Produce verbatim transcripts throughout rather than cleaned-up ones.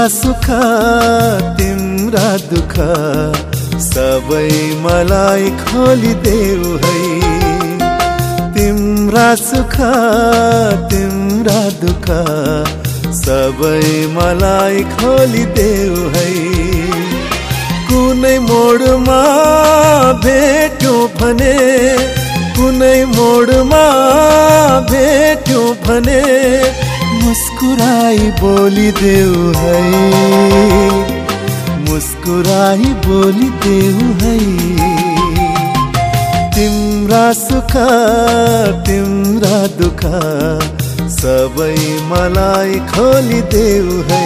सुख तिम्रा दुख सबै मलाई खोलिदेऊ है। तिम्रा सुख तिम्रा दुख सबै मलाई खोलिदेऊ है। कुनै मोडमा भेट्यौं भने कुनै मोडमा भेट्यौं भने मुस्कुराई बोलिदेऊ है। मुस्कुराई बोलिदेऊ है। तिम्रा सुख तिम्रा दुख सबै मलाई खोलिदेऊ है।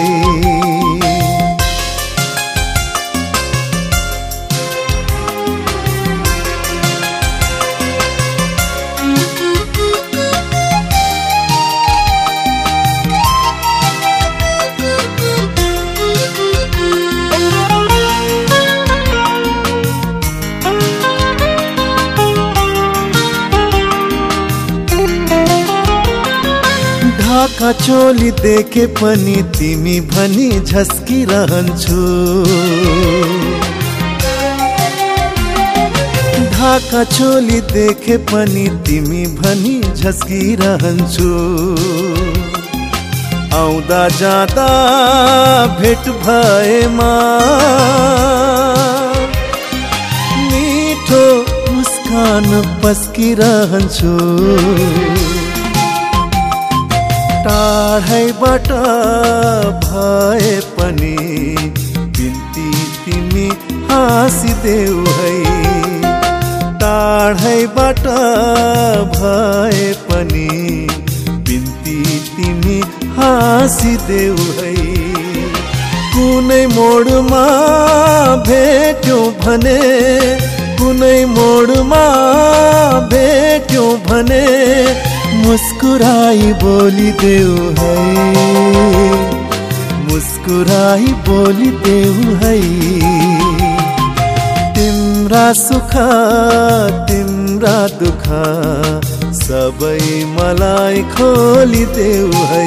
ढाका चोली देखे पनि तिमी भनी झस्किरहन्छु। ढाका चोली देखे पनि तिमी भनी झस्किरहन्छु। आउँदा जाँदा भेट भएमा मिठो मुस्कान पस्किरहन्छु। टाढैबाट भए पनि बिन्ती तिमी हाँसिदेऊ है। टाढैबाट भए पनि बिन्ती तिमी हाँसिदेऊ है। कुनै मोडमा भेट्यौं भने कुनै मोडमा भेट्यौं भने मुस्कुराई बोलिदेऊ है। मुस्कुराई बोलिदेऊ है। तिम्रा सुख तिम्रा दुख सबै मलाई खोलिदेऊ है।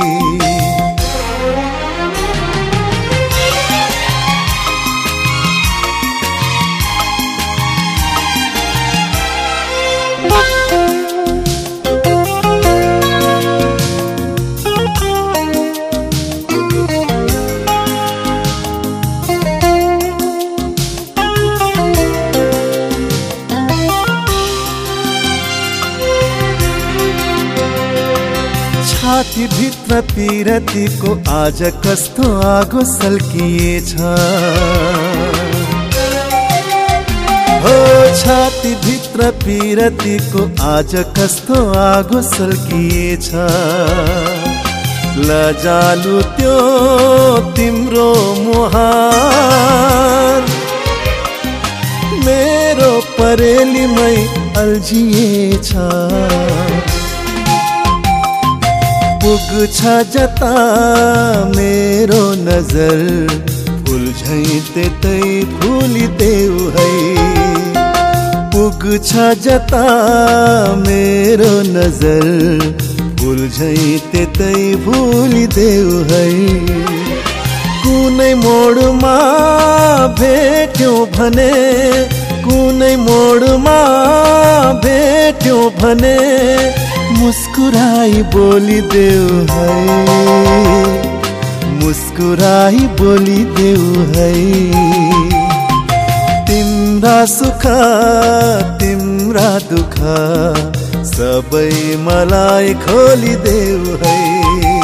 छाती भित्र पिरतीको आज कस्तो आगो सल्किएछ। हो छाती भित्र पिरतीको आज कस्तो आगो सल्किएछ। लजालु त्यो तिम्रो मुहार मेरो परेलीमै अल्झिएछ। पुग्छ जता मेरो नजर फुल झैं त्यतै फुलिदेऊ है। पुग्छ जता मेरो नजर फुल झैं त्यतै फुलिदेऊ है। कुनै मोडमा भेट्यौं भने कुनै मोडमा भेट्यौं भने मुस्कुराई बोलिदेऊ है। मुस्कुराई बोलिदेऊ है। तिम्रा सुख तिम्रा दुख सबै मलाई खोलिदेऊ है।